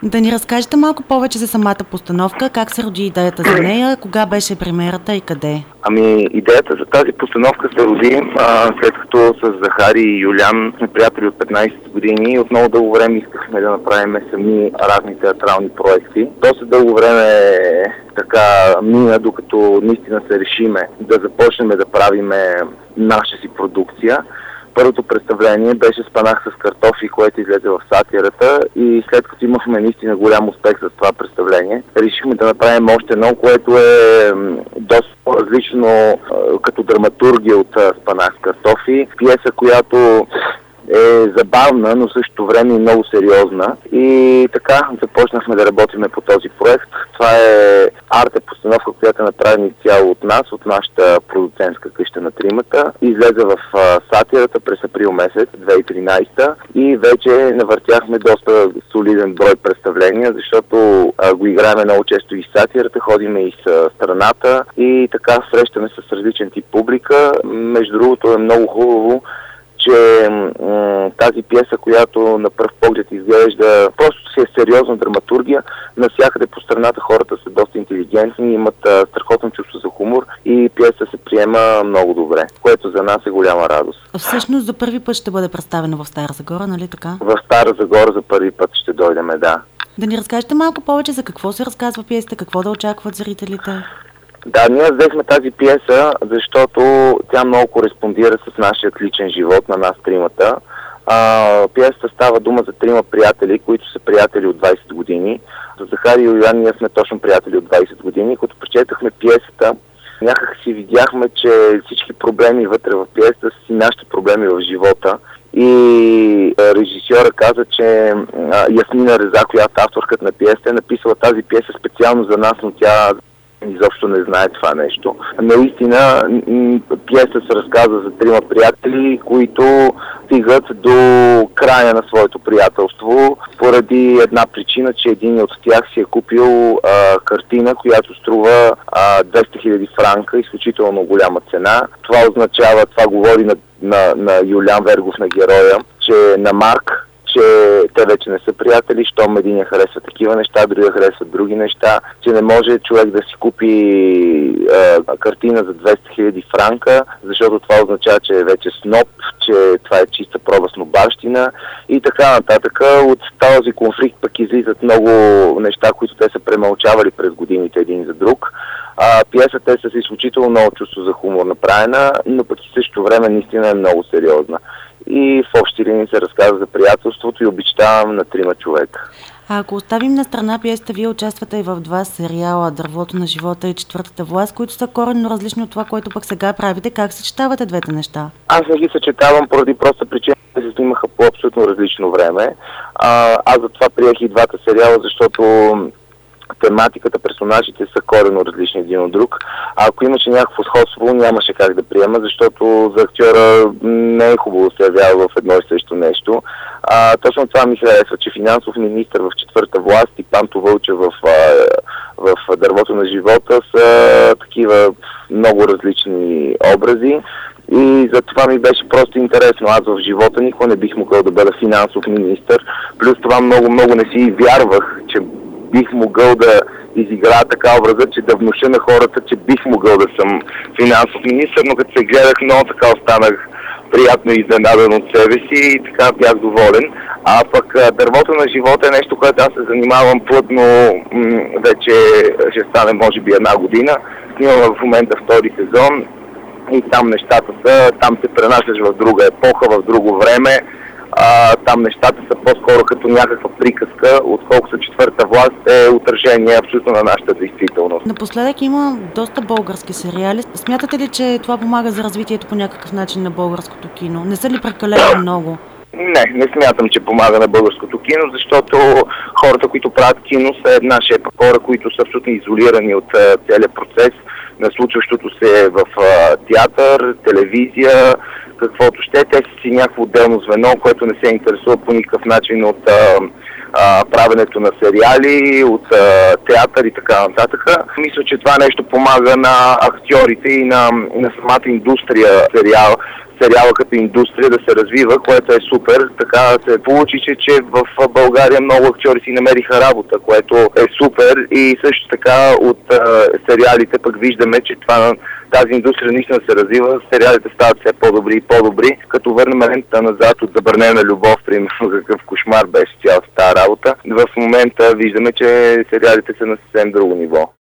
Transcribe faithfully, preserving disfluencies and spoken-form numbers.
Да ни разкажете малко повече за самата постановка, как се роди идеята за нея, кога беше премиерата и къде? Ами, идеята за тази постановка се роди а, след като с Захари и Юлян сме приятели от петнайсет години и отново дълго време искахме да направим сами разни театрални проекти. Доста дълго време така мина, докато наистина се решиме да започнем да правиме наша си продукция. Първото представление беше Спанах с картофи, което излезе в Сатирата, и след като имахме наистина голям успех с това представление, решихме да направим още едно, което е доста различно като драматургия от Спанах с картофи. Пиеса, която е забавна, но в същото време и много сериозна. И така започнахме да работим по този проект. Това е арте постановка, която е направена изцяло от нас, от нашата продуцентска къща на тримата. Излезе в а, Сатирата през април месец две хиляди и тринайсета и вече навъртяхме доста солиден брой представления, защото а, го играем много често и в Сатирата, ходиме и с страната и така срещаме с различен тип публика. Между другото е много хубаво, че м- тази пиеса, която на пръв поглед изглежда просто си е сериозна драматургия, навсякъде по страната хората са доста интелигентни, имат а, страхотно чувство за хумор и пиеса се приема много добре, което за нас е голяма радост. Всъщност за първи път ще бъде представена в Стара Загора, нали така? В Стара Загора за първи път ще дойдеме, да. Да ни разкажете малко повече за какво се разказва пиесата, какво да очакват зрителите? Да, ние взехме тази пиеса, защото тя много кореспондира с нашия личен живот на нас тримата. А, пиесата става дума за трима приятели, които са приятели от двайсет години. За Захари и Юлян ние сме точно приятели от двайсет години. Като прочетахме пиесата, някак си видяхме, че всички проблеми вътре в пиесата са си нашите проблеми в живота. И режисьора каза, че Ясмина Реза, която авторката на пиесата, е написала тази пиеса специално за нас, но тя изобщо не знае това нещо. Наистина, пиеса се разказва за трима приятели, които стигат до края на своето приятелство поради една причина, че един от тях си е купил а, картина, която струва а, двеста хиляди франка, изключително голяма цена. Това означава, това говори на, на, на Юлян Вергов, на героя, че на Марк, че те вече не са приятели, щом единия харесва такива неща, другия харесва други неща, че не може човек да си купи е, картина за двеста хиляди франка, защото това означава, че е вече сноб, че това е чиста проба снобарщина и така нататък. От този конфликт пък излизат много неща, които те са премълчавали през годините един за друг. А, пиесата е с изключително много чувство за хумор направена, но пък и същото време наистина е много сериозна. И в общи линии се разказва за приятелството и обичта на трима човека. А ако оставим на страна пиесата, вие участвате и в два сериала "Дървото на живота" и "Четвъртата власт", които са коренно различни от това, което пък сега правите. Как съчетавате двете неща? Аз не ги съчетавам поради проста причина, че се снимаха по абсолютно различно време. А, аз затова приех и двата сериала, защото тематиката, персонажите са коренно различни един от друг. А ако имаше някакво сходство, нямаше как да приема, защото за актьора не е хубаво да се явява в едно и също нещо. А, точно това ми харесва, че финансов министър в "Четвърта власт" и Панто Вълчев в, в "Дървото на живота" са такива много различни образи. И за това ми беше просто интересно. Аз в живота никога не бих могъл да бъда финансов министър. Плюс това много, много не си вярвах, че бих могъл да изиграя така образа, че да внуша на хората, че бих могъл да съм финансов министър, но като се гледах, много така останах приятно изненадан от себе си и така бях доволен. А пък "Дървото на живота" е нещо, което аз се занимавам плътно м- вече ще стане може би една година. Снимам в момента втори сезон и там нещата са, там се пренасяш в друга епоха, в друго време. А, там нещата са по-скоро като някаква приказка, отколкото "Четвърта власт" е отражение абсолютно на нашата действителност. Напоследък има доста български сериали. Смятате ли, че това помага за развитието по някакъв начин на българското кино? Не са ли прекалено много? Не, не смятам, че помага на българското кино, защото хората, които правят кино, са една шепа хора, които са абсолютно изолирани от целият процес на случващото се в а, театър, телевизия, каквото ще. Те са си някакво отделно звено, което не се интересува по никакъв начин от а, а, правенето на сериали, от а, театър и така нататък. Мисля, че това нещо помага на актьорите и на, на самата индустрия сериал. сериала като индустрия да се развива, което е супер. Така се получи, че, че в България много актьори си намериха работа, което е супер, и също така от а, сериалите пък виждаме, че това, тази индустрия наистина се развива, сериалите стават все по-добри и по-добри. Като върнем лентата назад от Забранена любов, примерно какъв кошмар беше цялата тази работа, в момента виждаме, че сериалите са на съвсем друго ниво.